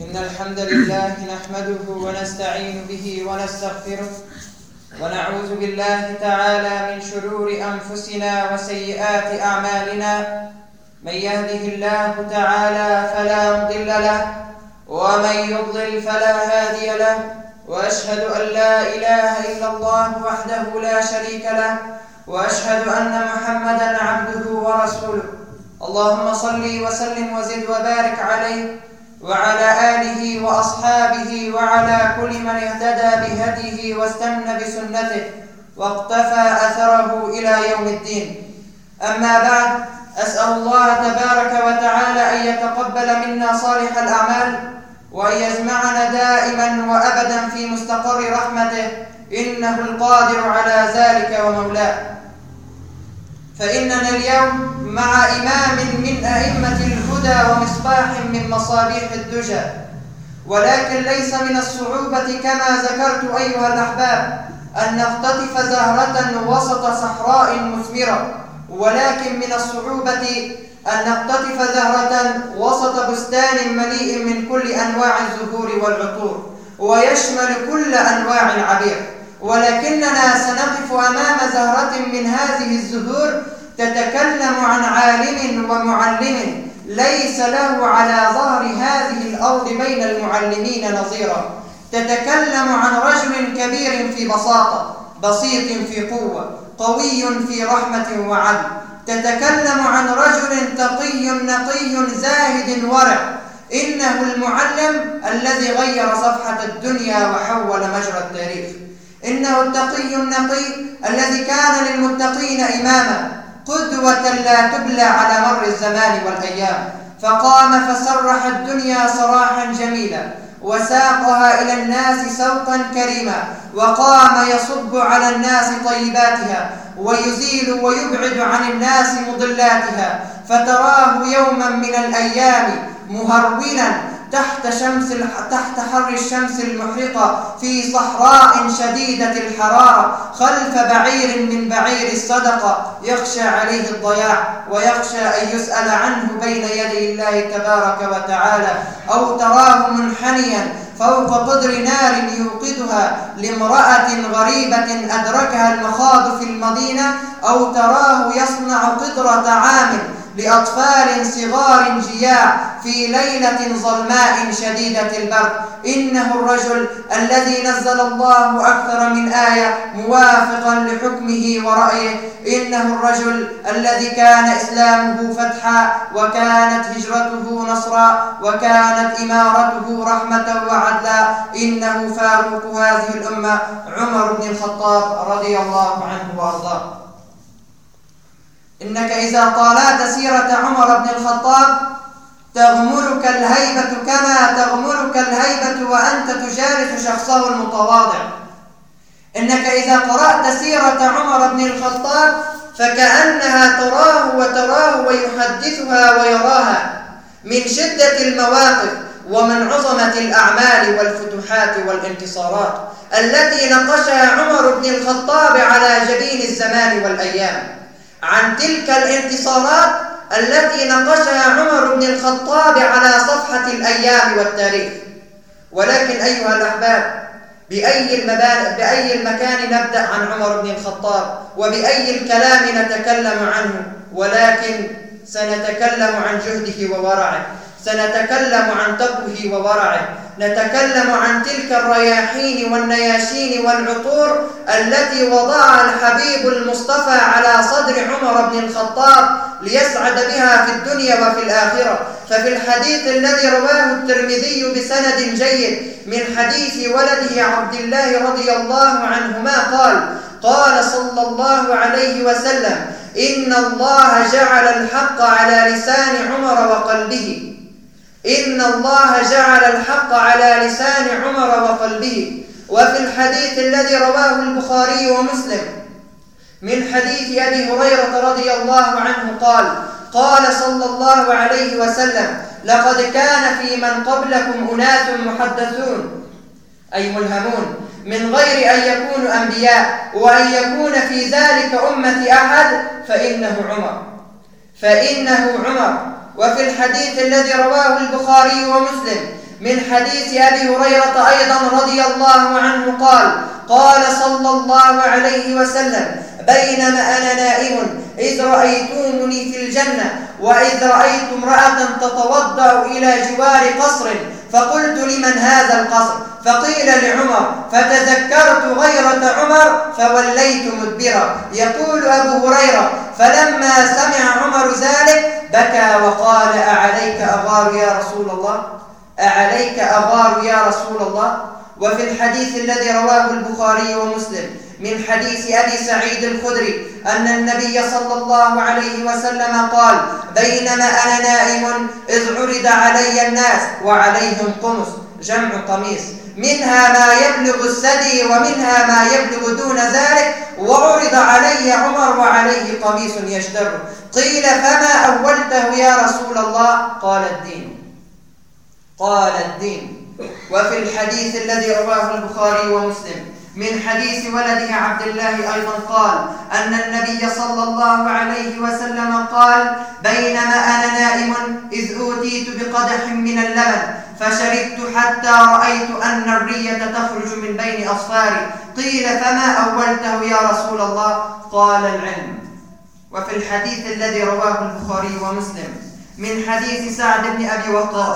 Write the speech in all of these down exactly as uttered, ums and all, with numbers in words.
إن الحمد لله نحمده ونستعين به ونستغفره ونعوذ بالله تعالى من شرور أنفسنا وسيئات أعمالنا. من يهده الله تعالى فلا مضل له ومن يضلل فلا هادي له، وأشهد أن لا إله إلا الله وحده لا شريك له، وأشهد أن محمدًا عبده ورسوله. اللهم صل وسلم وزد وبارك عليه وعلى آله وأصحابه وعلى كل من اهتدى بهديه واستنى بسنته واقتفى أثره إلى يوم الدين. أما بعد، أسأل الله تبارك وتعالى أن يتقبل منا صالح الأعمال وأن يجمعنا دائما وأبدا في مستقر رحمته، إنه القادر على ذلك ومولاه. فإننا اليوم مع إمام من أئمة الهدى ومصباح من مصابيح الدجى، ولكن ليس من الصعوبة كما ذكرت أيها الأحباب أن نقتطف زهرة وسط صحراء مثمرة، ولكن من الصعوبة أن نقتطف زهرة وسط بستان مليء من كل أنواع الزهور والعطور ويشمل كل أنواع العبير. ولكننا سنقف أمام زهرة من هذه الزهور تتكلم عن عالم ومعلم ليس له على ظهر هذه الأرض بين المعلمين نظيرا، تتكلم عن رجل كبير في بساطة، بسيط في قوة، قوي في رحمة وعدل، تتكلم عن رجل تقي نقي زاهد ورع. إنه المعلم الذي غير صفحة الدنيا وحول مجرى التاريخ. إنه التقي النقي الذي كان للمتقين إماما، قدوة لا تبلى على مر الزمان والأيام، فقام فسرح الدنيا سراحا جميلا وساقها إلى الناس سوقا كريما، وقام يصب على الناس طيباتها ويزيل ويبعد عن الناس مضلاتها، فتراه يوما من الأيام مهرولا تحت شمس تحت حر الشمس المحرقة في صحراء شديدة الحرارة خلف بعير من بعير الصدقة، يخشى عليه الضياع ويخشى أن يسأل عنه بين يدي الله تبارك وتعالى. أو تراه منحنيا فوق قدر نار يوقدها لامرأة غريبة أدركها المخاض في المدينة، أو تراه يصنع قدر طعام لأطفال صغار جياع في ليلة ظلماء شديدة البرد. إنه الرجل الذي نزل الله أكثر من آية موافقا لحكمه ورأيه. إنه الرجل الذي كان إسلامه فتحا وكانت هجرته نصرا وكانت إمارته رحمة وعدلا. إنه فاروق هذه الأمة عمر بن الخطاب رضي الله عنه وأرضاه. إنك إذا طالعت سيرة عمر بن الخطاب تغمرك الهيبة كما تغمرك الهيبة وأنت تجالس شخصه المتواضع. إنك إذا قرأت سيرة عمر بن الخطاب فكأنها تراه وتراه ويحدثها ويراها من شدة المواقف ومن عظمة الأعمال والفتوحات والانتصارات التي نقشها عمر بن الخطاب على جبين الزمان والأيام. عن تلك الانتصارات التي نقشها عمر بن الخطاب على صفحة الأيام والتاريخ. ولكن أيها الأحباب، بأي, بأي المكان نبدأ عن عمر بن الخطاب وبأي الكلام نتكلم عنه؟ ولكن سنتكلم عن جهده وورعه، سنتكلم عن تقوه وورعه، نتكلم عن تلك الرياحين والنياشين والعطور التي وضعها الحبيب المصطفى على صدر عمر بن الخطاب ليسعد بها في الدنيا وفي الآخرة. ففي الحديث الذي رواه الترمذي بسند جيد من حديث ولده عبد الله رضي الله عنهما قال: قال صلى الله عليه وسلم: إن الله جعل الحق على لسان عمر وقلبه. إن الله جعل الحق على لسان عمر وقلبه. وفي الحديث الذي رواه البخاري ومسلم من حديث أبي هريرة رضي الله عنه قال: قال صلى الله عليه وسلم: لقد كان في من قبلكم أناس محدثون، أي ملهمون، من غير أن يكونوا أنبياء، وأن يكون في ذلك أمة أحد فإنه عمر فإنه عمر وفي الحديث الذي رواه البخاري ومسلم من حديث أبي هريرة أيضا رضي الله عنه قال: قال صلى الله عليه وسلم: بينما أنا نائم إذ رأيتموني في الجنة، وإذ رأيت امرأة تتوضأ إلى جوار قصر، فقلت: لمن هذا القصر؟ فقيل: لعمر، فتذكرت غيرة عمر فوليت مدبرا. يقول أبو هريرة: فلما سمع عمر ذلك بكى وقال: أعليك أغار يا رسول الله؟ أعليك أغار يا رسول الله؟ وفي الحديث الذي رواه البخاري ومسلم من حديث أبي سعيد الخدري أن النبي صلى الله عليه وسلم قال: بينما أنا نائم إذ عرض علي الناس وعليهم قمص، جمع قميص، منها ما يبلغ الثدي ومنها ما يبلغ دون ذلك، وعرض علي عمر وعليه قميص يشتر. قيل: فما أولته يا رسول الله؟ قال: الدين. قال: الدين. وفي الحديث الذي رواه البخاري ومسلم من حديث ولده عبد الله أيضا قال أن النبي صلى الله عليه وسلم قال: بينما أنا نائم إذ أوتيت بقدح من اللبن فشربت حتى رأيت أن الرية تخرج من بين أصفاري. قيل: فما أولته يا رسول الله؟ قال: العلم. وفي الحديث الذي رواه البخاري ومسلم من حديث سعد بن أبي وقاص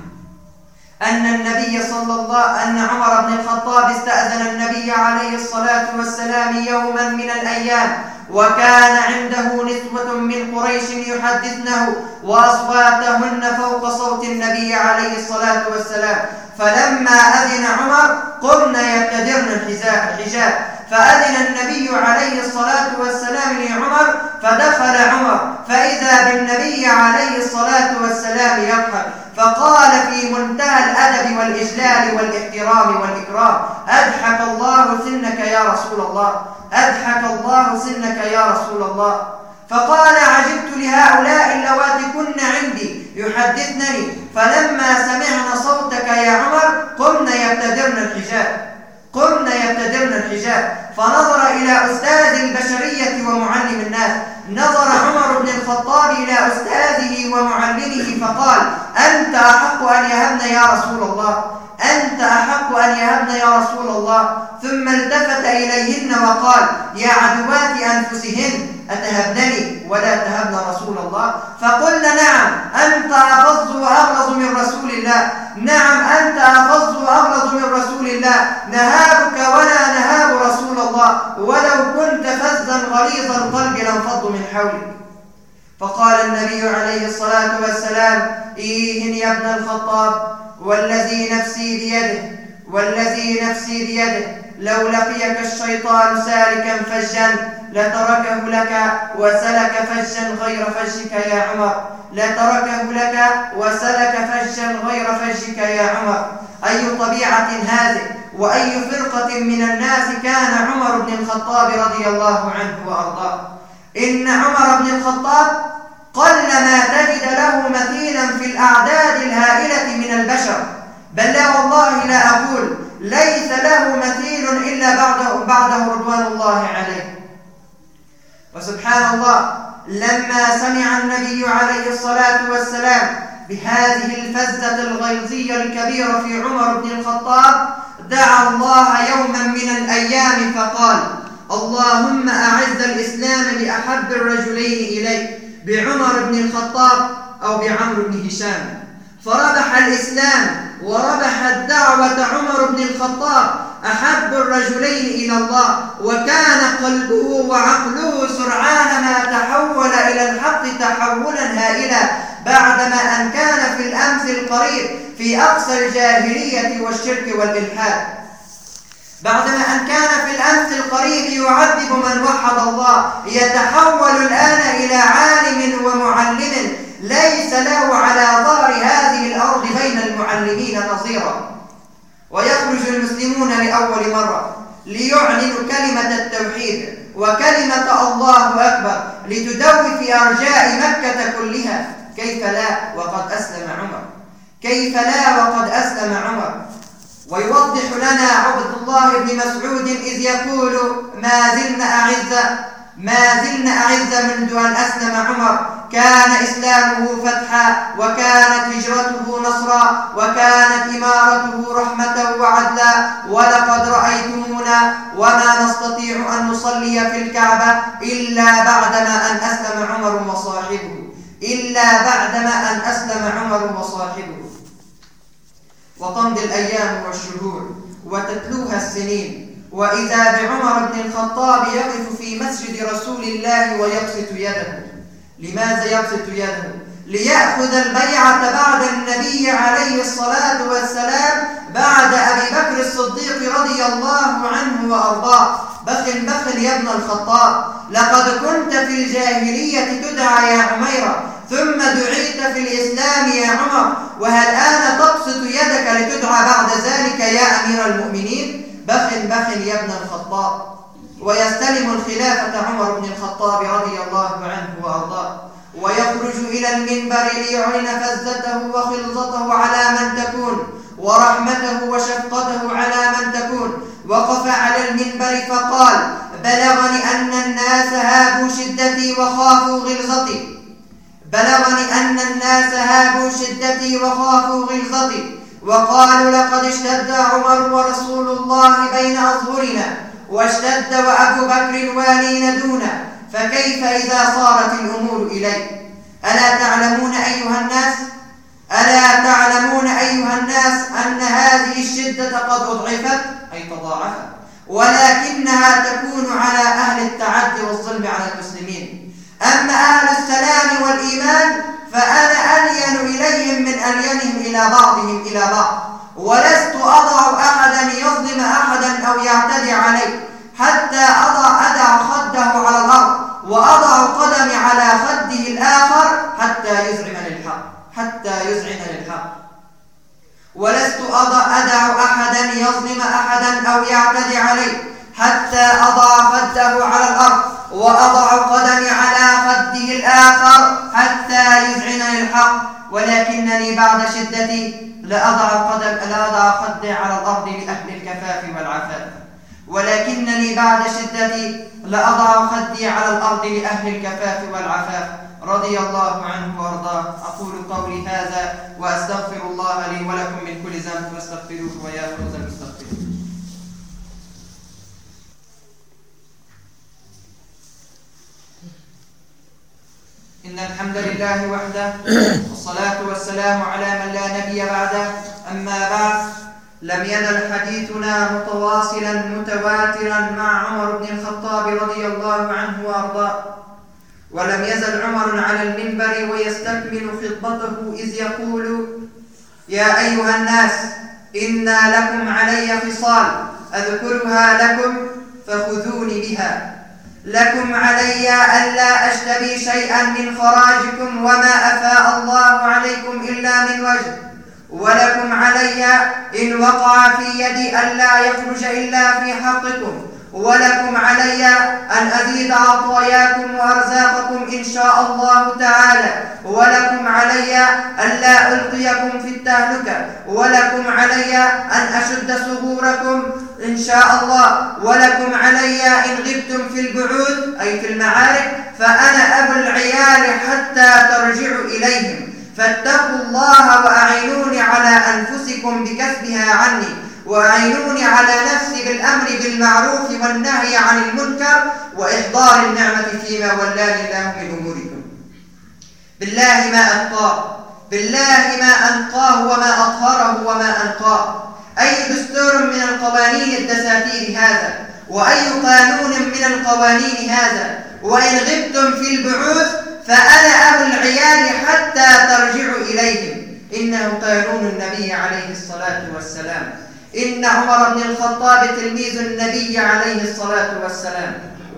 أن النبي صلى الله أن عمر بن الخطاب استأذن النبي عليه الصلاة والسلام يوما من الأيام، وكان عنده نسوة من قريش يحدثنه وأصواتهن فوق صوت النبي عليه الصلاة والسلام، فلما أذن عمر قمن يبتدرن الحجاب، فأذن النبي عليه الصلاة والسلام لعمر، فدخل عمر فإذا بالنبي عليه الصلاة والسلام يضحك، فقال في منتهى الأدب والإجلال والاحترام والإكرام: أضحك الله سنك يا رسول الله، أضحك الله سنك يا رسول الله. فقال: عجبت لهؤلاء اللواتي كن عندي يحدثنني، فلما سمعنا صوتك يا عمر قمنا يبتدرن الحجاب قمنا يبتدرن الحجاب فنظر إلى أستاذ البشرية ومعلم الناس، نظر عمر بن الخطاب إلى أستاذه ومعلمه فقال: أنت أحق أن يهبن يا رسول الله، أنت أحق أن يهبن يا رسول الله. ثم التفت إليهن وقال: يا عدوات أنفسهن أتهبنني ولا تهبن رسول الله؟ فقلنا: نعم أنت أفظ وأغلظ من رسول الله، نعم أنت أفظ وأغلظ من رسول الله، نهابك ولا نهاب رسول الله، ولو كنت فزا غليظ القلب لانفضوا من حولك. فقال النبي عليه الصلاة والسلام: إيه يا ابن الخطاب، والذي نفسي بيده والذي نفسي بيده لو لقيك الشيطان سالكا فجا لتركه لك وسلك فجا غير فجك يا عمر، لتركه لك وسلك فجا غير فجك يا عمر. أي طبيعة هذه وأي فرقة من الناس كان عمر بن الخطاب رضي الله عنه وأرضاه. إن عمر بن الخطاب قلما تجد له مثيلا في الأعداد الهائلة من البشر، بل لا والله لا أقول ليس له مثيل إلا بعده, بعده رضوان الله عليه. وسبحان الله، لما سمع النبي عليه الصلاة والسلام بهذه الفزة الغيظية الكبيرة في عمر بن الخطاب دعا الله يوما من الأيام فقال: اللهم أعز الإسلام بأحب الرجلين إليك، بعمر بن الخطاب أو بعمرو بن هشام. فربح الإسلام وربحت دعوة عمر بن الخطاب أحب الرجلين إلى الله، وكان قلبه وعقله سرعان ما تحول إلى الحق تحولا هائلا، بعدما أن كان في الأمس القريب في أقصى الجاهلية والشرك والإلحاد، بعدما أن كان في الأمس القريب يعذب من وحد الله، يتحول الآن إلى عالم ومعلم ليس له على ظهر هذه الأرض بين المعلمين نظيرا. ويخرج المسلمون لأول مرة ليعلنوا كلمة التوحيد وكلمة الله أكبر لتدوي في أرجاء مكة كلها. كيف لا وقد أسلم عمر، كيف لا وقد أسلم عمر. ويوضح لنا عبد الله بن مسعود إذ يقول: ما زلنا أعز ما زلنا أعز منذ أن أسلم عمر، كان إسلامه فتحا، وكانت هجرته نصرا، وكانت إمارته رحمة وعدلا. ولقد رأيتمونا وما نستطيع أن نصلي في الكعبة إلا بعدما أن أسلم عمر وصاحبه إلا بعدما أن أسلم عمر وصاحبه وتمضي الأيام والشهور وتتلوها السنين، وإذا بعمر بن الخطاب يقف في مسجد رسول الله ويبسط يده. لماذا يبسط يده؟ ليأخذ البيعة بعد النبي عليه الصلاة والسلام، بعد أبي بكر الصديق رضي الله عنه وأرضاه. بخل بخل يا ابن الخطاب، لقد كنت في الجاهلية تدعى يا عميرة، ثم دعيت في الإسلام يا عمر، وهل آن تبسط يدك لتدعى بعد ذلك يا أمير المؤمنين؟ بخل بخل يا ابن الخطاب. ويستلم الخلافة عمر بن الخطاب رضي الله عنه وأرضاه، ويخرج إلى المنبر ليعلن فزته وخلظته على من تكون، ورحمته وشفقته على من تكون. وقف على المنبر فقال: بلغني أن الناس هابوا شدتي وخافوا غلظتي بلغني أن الناس هابوا شدتي وخافوا غلظتي وقالوا: لقد اشتد عمر ورسول الله بين أظهرنا، واشتد وأبو بكر والين دونه، فكيف إذا صارت الأمور إليه؟ ألا تعلمون أيها الناس ألا تعلمون أيها الناس أن هذه الشدة قد أضعفت أي تضاعفت، ولكنها تكون على أهل التعدي والظلم على المسلمين. أما أهل السلام والإيمان فأنا ألين إليهم من ألينهم إلى بعضهم إلى بعض، ولست أضع أحدا يظلم أحدا أو يعتدي عليه حتى أضع أدع خده على الأرض، وأضع قدمي على خده الآخر حتى يزعم للحق حتى يزعم للحق ولست أضع أدع أحدا يظلم أحدا أو يعتدي عليه حتى أضع خده على الأرض، وأضع قدمي على خده الآخر حتى يزعم للحق. ولكنني بعد شدتي لأضع قدم لأضع خدي على الأرض لأهل الكفاف والعفاف ولكنني بعد شدتي لأضع خدي على الأرض لأهل الكفاف والعفاف رضي الله عنه وارضاه. أقول قولي هذا وأستغفر الله لي ولكم من كل ذنب فاستغفروه ويا فوز المستغفرين. إن الحمد لله وحده، والصلاة والسلام على من لا نبي بعده. أما بعد، لم يزل حديثنا متواصلا متواترا مع عمر بن الخطاب رضي الله عنه وأرضاه، ولم يزل عمر على المنبر ويستكمل خطبته إذ يقول: يا أيها الناس، إن لكم علي خصال أذكرها لكم فخذوني بها. لكم علي ألا أشتبي شيئا من خراجكم وما أفاء الله عليكم إلا من وجه، ولكم علي إن وقع في يدي ألا يخرج إلا في حقكم، ولكم علي أن أزيد عطاياكم وأرزاقكم إن شاء الله تعالى، ولكم علي ألا ألقيكم في التهلكة، ولكم علي أن أشد صغوركم إن شاء الله، ولكم علي إن غبتم في البعوث أي في المعارك فأنا أبو العيال حتى ترجعوا إليهم، فاتقوا الله وأعينوني على أنفسكم بكسبها عني، وأعينوني على نفسي بالأمر بالمعروف والنهي عن المنكر وإحضار النعمة فيما ولاني الله من أموركم. بالله ما أنقاه بالله ما أنقاه وما أطهره وما أنقاه. أي دستور من القوانين الدساتير هذا، وأي قانون من القوانين هذا، وإن غبتم في البعوث فأنا أبو العيال حتى ترجعوا إليهم. إنه قانون النبي عليه الصلاة والسلام. إن عمر بن الخطاب تلميذ النبي عليه الصلاة والسلام.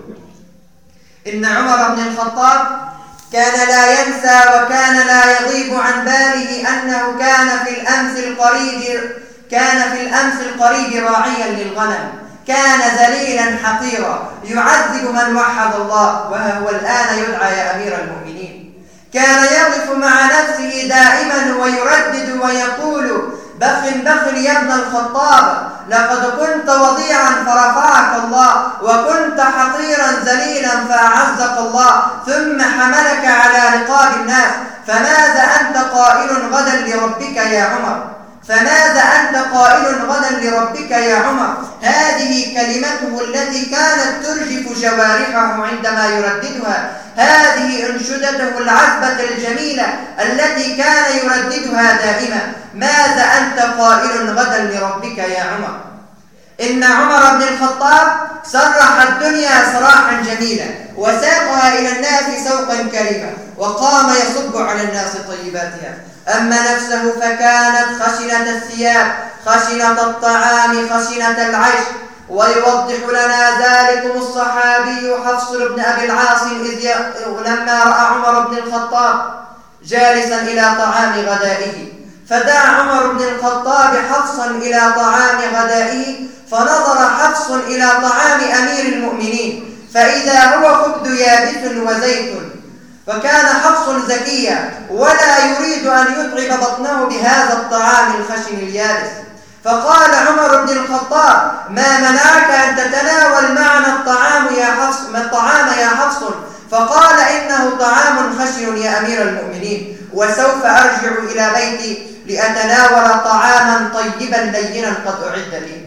إن عمر بن الخطاب كان لا ينسى وكان لا يغيب عن باله أنه كان في الأمس القريب كان في الأمس القريب راعيا للغنم، كان ذليلا حقيرا يعذب من وحد الله، وهو الآن يدعى يا أمير المؤمنين. كان يقف مع نفسه دائما ويردد ويقول: بخ بخ يا ابن الخطاب، لقد كنت وضيعا فرفعك الله، وكنت حقيرا ذليلا فأعزك الله، ثم حملك على رقاب الناس. فماذا أنت قائل غدا لربك يا عمر؟ فماذا أنت قائل غدا لربك يا عمر؟ هذه كلمته التي كانت ترجف جوارحه عندما يرددها، هذه أنشدته العذبة الجميلة التي كان يرددها دائما. ماذا أنت قائل غدا لربك يا عمر؟ إن عمر بن الخطاب سرح الدنيا سراحا جميلا، وساقها إلى الناس سوقا كريما، وقام يصب على الناس طيباتها. أما نفسه فكانت خشنة الثياب، خشنة الطعام، خشنة العيش. ويوضح لنا ذلكم الصحابي حفص بن أبي العاص إذ لما رأى عمر بن الخطاب جالسا إلى طعام غدائه، فدعا عمر بن الخطاب حفصا إلى طعام غدائه، فنظر حفص إلى طعام أمير المؤمنين فإذا هو خبز يابس وزيت. فكان حفص ذكيا ولا يريد أن يتعب بطنه بهذا الطعام الخشن اليابس. فقال عمر بن الخطاب: ما منعك أن تتناول معنا الطعام يا حفص؟ ما الطعام يا حفص؟ فقال: إنه طعام خشن يا أمير المؤمنين، وسوف أرجع إلى بيتي لأتناول طعاما طيبا لينا قد أعد لي.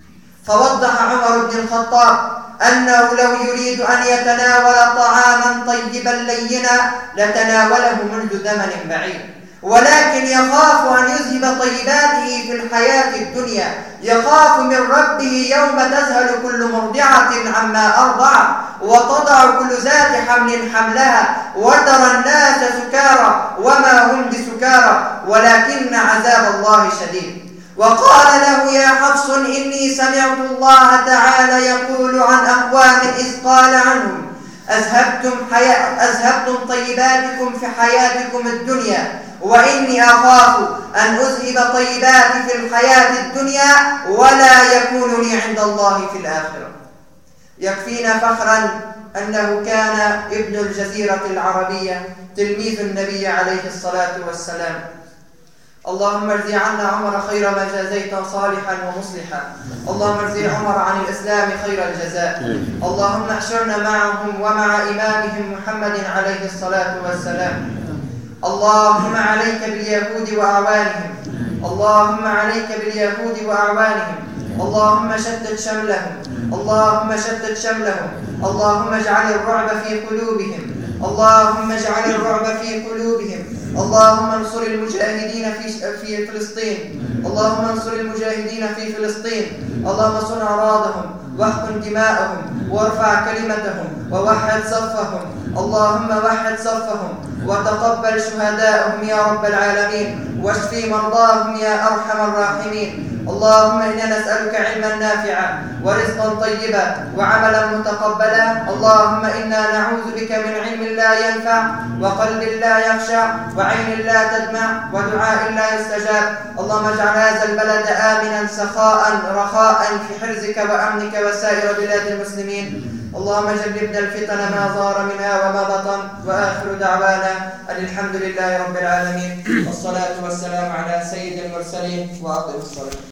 فوضح عمر بن الخطاب أنه لو يريد أن يتناول طعاما طيبا لينا لتناوله منذ زمن بعيد، ولكن يخاف أن يذهب طيباته في الحياة الدنيا، يخاف من ربه يوم تذهل كل مرضعة عما أرضعت وتضع كل ذات حمل حملها وترى الناس سكارى وما هم بسكارى ولكن عذاب الله شديد. وقال له: يا حفص، إني سمعت الله تعالى يقول عن أقوام إذ قال عنهم: أذهبتم, حياة أذهبتم طيباتكم في حياتكم الدنيا، وإني أخاف أن أذهب طيباتي في الحياة الدنيا ولا يكون لي عند الله في الآخرة. يكفينا فخرا أنه كان ابن الجزيرة العربية تلميذ النبي عليه الصلاة والسلام. اللهم ارضي عنا عمر خير ما جازيت صالحا ومصلحا. اللهم ارضي عمر عن الإسلام خير الجزاء. اللهم احشرنا معهم ومع إمامهم محمد عليه الصلاة والسلام. اللهم عليك باليهود وأعوانهم، اللهم عليك باليهود وأعوانهم، اللهم شتت شملهم، اللهم شتت شملهم، اللهم اجعل الرعب في قلوبهم، اللهم اجعل الرعب في قلوبهم. اللهم انصر المجاهدين في في فلسطين، اللهم انصر المجاهدين في فلسطين، اللهم صن أعراضهم واحقن دماءهم وارفع كلمتهم ووحد صفهم، اللهم وحد صفهم وتقبل شهداءهم يا رب العالمين، واشفي مرضاهم يا أرحم الراحمين. اللهم إنا نسألك علما نافعا ورزقا طيبا وعملا متقبلا. اللهم إنا نعوذ بك من علم لا ينفع وقلب لا يخشع وعين لا تدمع ودعاء لا يستجاب. اللهم اجعل هذا البلد آمنا سخاء رخاء في حرزك وأمنك وسائر بلاد المسلمين. اللهم جنبنا الفتن ما ظهر منها وما بطن. وآخر دعوانا أن الحمد لله رب العالمين، والصلاة والسلام على سيد المرسلين وأفضل الصلاة.